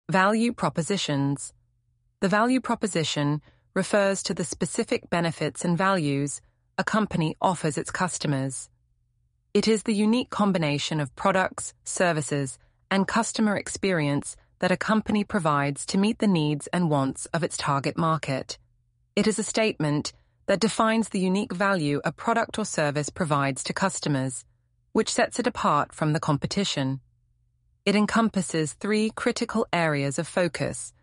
Value propositions. The value proposition refers to the specific benefits and values a company offers its customers. It is the unique combination of products, services, and customer experience that a company provides to meet the needs and wants of its target market. It is a statement that defines the unique value a product or service provides to customers, which sets it apart from the competition. It encompasses three critical areas of focus: